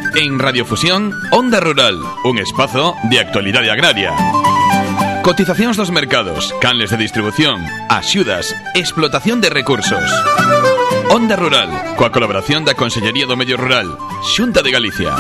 En Radiofusión, Onda Rural, un espazo de actualidade agraria. Cotizacións dos mercados, canles de distribución, axudas, explotación de recursos. Onda Rural, coa colaboración da Consellería do Medio Rural, Xunta de Galicia.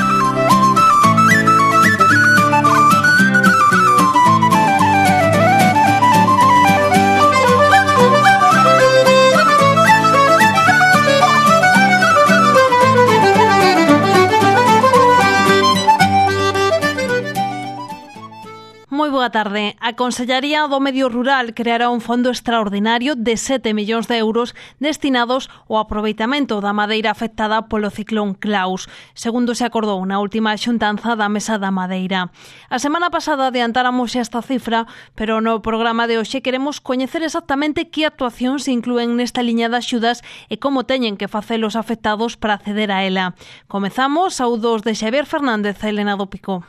Moi boa tarde. A Consellería do Medio Rural creará un fondo extraordinario de 7 millóns de euros destinados ao aproveitamento da madeira afectada polo ciclón Klaus, segundo se acordou na última xuntanza da Mesa da Madeira. A semana pasada adiantáramos esta cifra, pero no programa de hoxe queremos coñecer exactamente que actuacións se inclúen nesta liña de axudas e como teñen que facer os afectados para acceder a ela. Comezamos, saúdos de Xavier Fernández e Elena do Pico.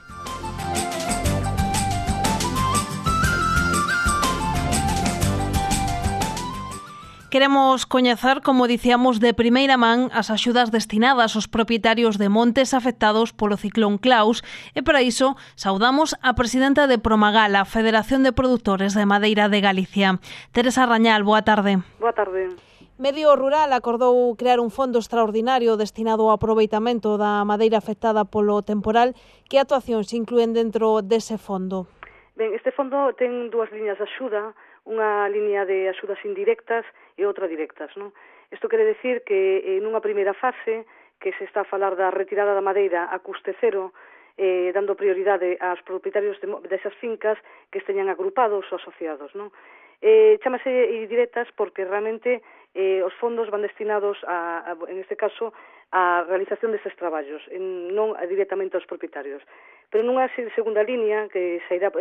Queremos coñecer, como dicíamos, de primeira man as axudas destinadas aos propietarios de montes afectados polo ciclón Klaus e para iso saudamos a presidenta de Promagal, a Federación de Produtores de Madeira de Galicia. Teresa Rañal, boa tarde. Boa tarde. Medio Rural acordou crear un fondo extraordinario destinado ao aproveitamento da madeira afectada polo temporal. Que actuacións se inclúen dentro dese fondo? Ben, este fondo ten dúas liñas de axuda, unha liña de axudas indirectas e outra directas, non? Isto quere decir que nunha primeira fase que se está a falar da retirada da madeira a custe cero, dando prioridade aos propietarios desas fincas que esteñan agrupados ou asociados, non? Chámase indirectas porque realmente os fondos van destinados en este caso a realización destes traballos, non directamente aos propietarios. Pero nunha segunda línea que sairá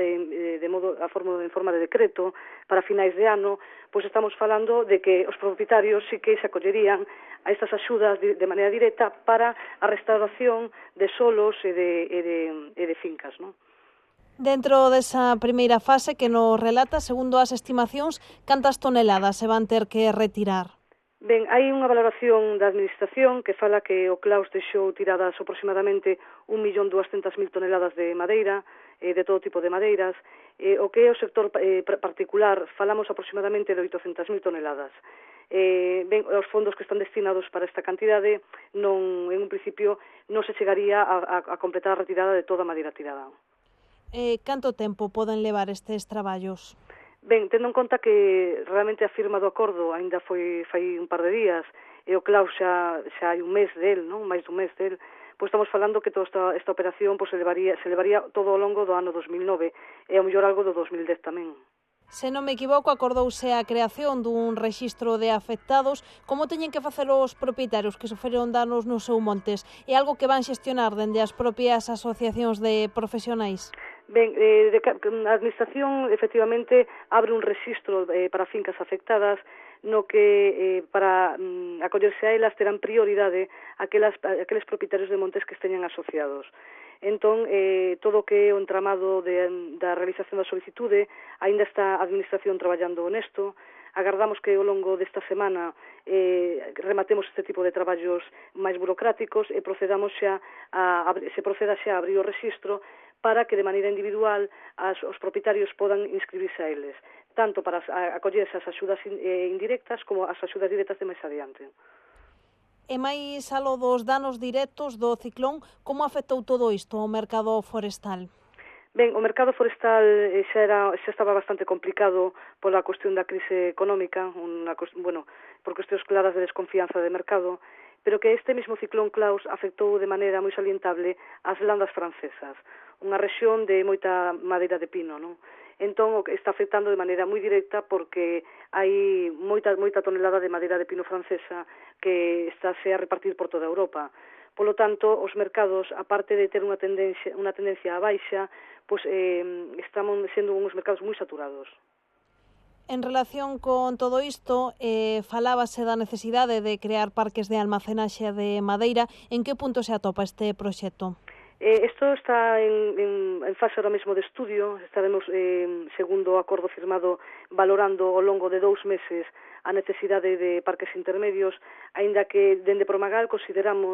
en forma de decreto para finais de ano, pois estamos falando de que os propietarios sí que se acollerían a estas axudas de maneira directa para a restauración de solos e de fincas, non? Dentro desa primeira fase que nos relata, segundo as estimacións, cantas toneladas se van ter que retirar? Ben, hai unha valoración da Administración que fala que o Klaus deixou tiradas aproximadamente 1.200.000 toneladas de madeira, de todo tipo de madeiras. O que é o sector particular, falamos aproximadamente de 800.000 toneladas. Ben, os fondos que están destinados para esta cantidade, en un principio, non se chegaría a completar a retirada de toda a madeira tirada. Canto tempo poden levar estes traballos? Ben, tendo en conta que realmente a firma do acordo ainda fai un par de días e o Klaus xa hai un mes del, non? Máis dun mes del, pois estamos falando que toda esta operación se levaría todo ao longo do ano 2009 e ao mellor algo do 2010 tamén. Se non me equivoco, acordouse a creación dun rexistro de afectados. Como teñen que facer os propietarios que sofreron danos nos seus montes? É algo que van xestionar dende as propias asociacións de profesionais? Ben, a Administración efectivamente abre un rexistro para fincas afectadas no que para acollerse a elas terán prioridade aqueles propietarios de montes que esteñan asociados. Entón, todo o que é o entramado da realización da solicitude, aínda está a Administración traballando nesto. Agardamos que ao longo desta semana rematemos este tipo de traballos máis burocráticos e se proceda xa a abrir o rexistro para que de maneira individual os propietarios podan inscribirse a eles, tanto para acollerse as axudas indirectas como as axudas directas de máis adiante. E máis aló dos danos directos do ciclón, como afectou todo isto ao mercado forestal? Ben, o mercado forestal xa estaba bastante complicado pola cuestión da crise económica, por cuestións claras de desconfianza de mercado, pero que este mismo ciclón Klaus afectou de maneira moi salientable as landas francesas, unha rexión de moita madeira de pino, non? Entón, está afectando de maneira moi directa porque hai moita tonelada de madeira de pino francesa que estáse a repartir por toda Europa. Polo tanto, os mercados, aparte de ter unha tendencia á baixa, pois estamos sendo uns mercados moi saturados. En relación con todo isto, falábase da necesidade de crear parques de almacenaxe de madeira. En que punto se atopa este proxecto? Isto está en fase ahora mesmo de estudio. Estaremos, segundo o acordo firmado, valorando ao longo de 2 meses a necesidade de parques intermedios, aínda que dende Promagal consideramos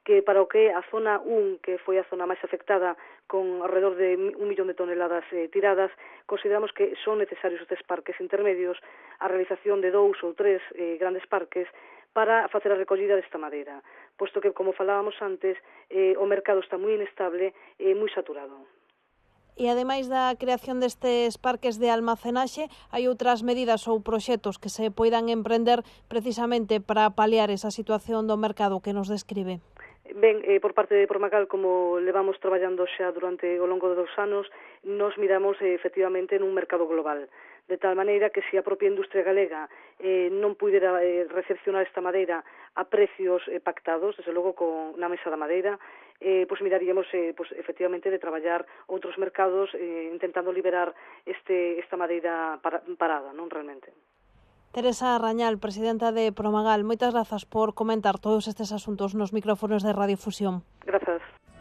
que para o que a zona 1, que foi a zona máis afectada con alrededor de 1 millón de toneladas tiradas, consideramos que son necesarios estes parques intermedios, a realización de 2 ou 3 grandes parques para facer a recollida desta madeira, posto que, como falábamos antes, o mercado está moi inestable e moi saturado. E ademais da creación destes parques de almacenaxe, hai outras medidas ou proxectos que se poidan emprender precisamente para paliar esa situación do mercado que nos describe. Ben, por parte de Promagal, como levamos traballando xa durante o longo de 2 anos, nos miramos efectivamente nun mercado global, de tal maneira que se a propia industria galega non pudera recepcionar esta madeira a precios pactados, desde logo na mesa da madeira, pois miraríamos efectivamente de traballar outros mercados intentando liberar esta madeira parada, non realmente. Teresa Rañal, presidenta de Promagal, moitas grazas por comentar todos estes asuntos nos micrófonos de Radio Fusión. Grazas.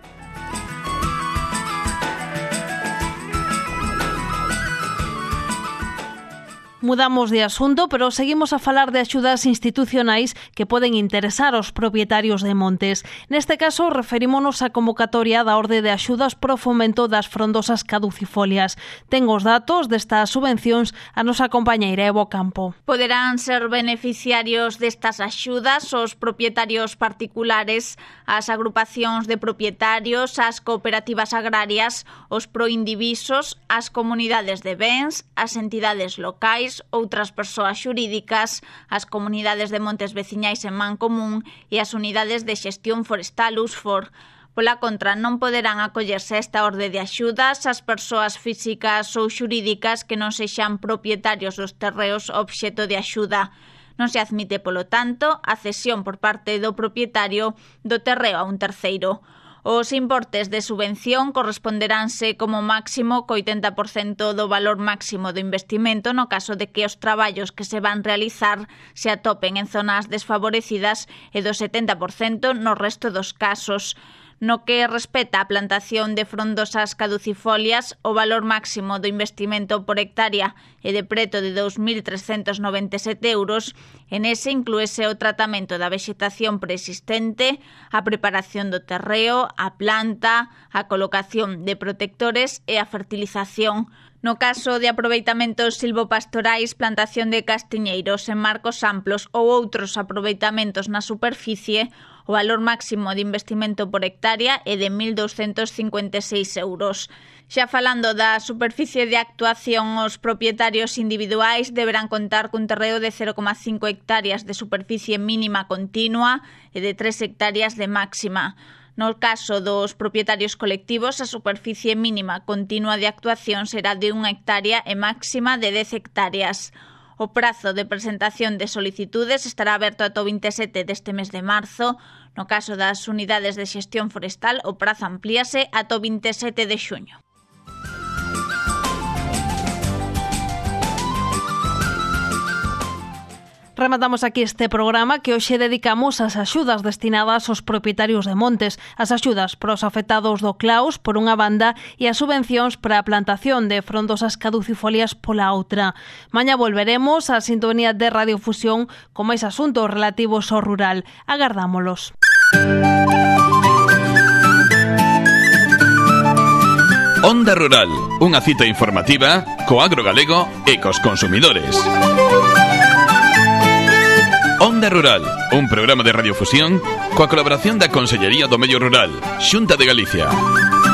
Mudamos de asunto, pero seguimos a falar de axudas institucionais que poden interesar aos propietarios de montes. Neste caso, referímonos á convocatoria da Orde de Axudas pro Fomento das Frondosas Caducifolias. Ten os datos destas subvencións a nosa compañeira Evo Campo. Poderán ser beneficiarios destas axudas os propietarios particulares, as agrupacións de propietarios, as cooperativas agrarias, os proindivisos, as comunidades de bens, as entidades locais, outras persoas xurídicas, as comunidades de montes veciñais en Mancomún e as unidades de xestión forestal USFOR. Pola contra, non poderán acollerse a esta orde de axudas as persoas físicas ou xurídicas que non sexan propietarios dos terreos obxecto de axuda. Non se admite, polo tanto, a cesión por parte do propietario do terreo a un terceiro. Os importes de subvención corresponderánse como máximo co 80% do valor máximo do investimento no caso de que os traballos que se van realizar se atopen en zonas desfavorecidas e do 70% no resto dos casos. No que respecta a plantación de frondosas caducifolias, o valor máximo do investimento por hectárea é de preto de 2.397 euros. En ese inclúese o tratamento da vexetación preexistente, a preparación do terreo, a planta, a colocación de protectores e a fertilización. No caso de aproveitamentos silvopastorais, plantación de castiñeiros en marcos amplos ou outros aproveitamentos na superficie, o valor máximo de investimento por hectárea é de 1.256 euros. Xa falando da superficie de actuación, os propietarios individuais deberán contar cun terreo de 0,5 hectáreas de superficie mínima continua e de 3 hectáreas de máxima. No caso dos propietarios colectivos, a superficie mínima continua de actuación será de 1 hectárea e máxima de 10 hectáreas. O prazo de presentación de solicitudes estará aberto ata o 27 deste mes de marzo. No caso das unidades de xestión forestal, o prazo amplíase ata o 27 de xuño. Rematamos aquí este programa que hoxe dedicamos ás axudas destinadas aos propietarios de montes, as axudas para os afectados do claus por unha banda e as subvencións para a plantación de frondosas caducifolias pola outra. Mañá volveremos á sintonía de Radio Fusión con máis asuntos relativos ao rural. Agardámolos. Onda Rural, unha cita informativa co agro galego e cos consumidores. Onda Rural, un programa de radiofusión coa colaboración da Consellería do Medio Rural, Xunta de Galicia.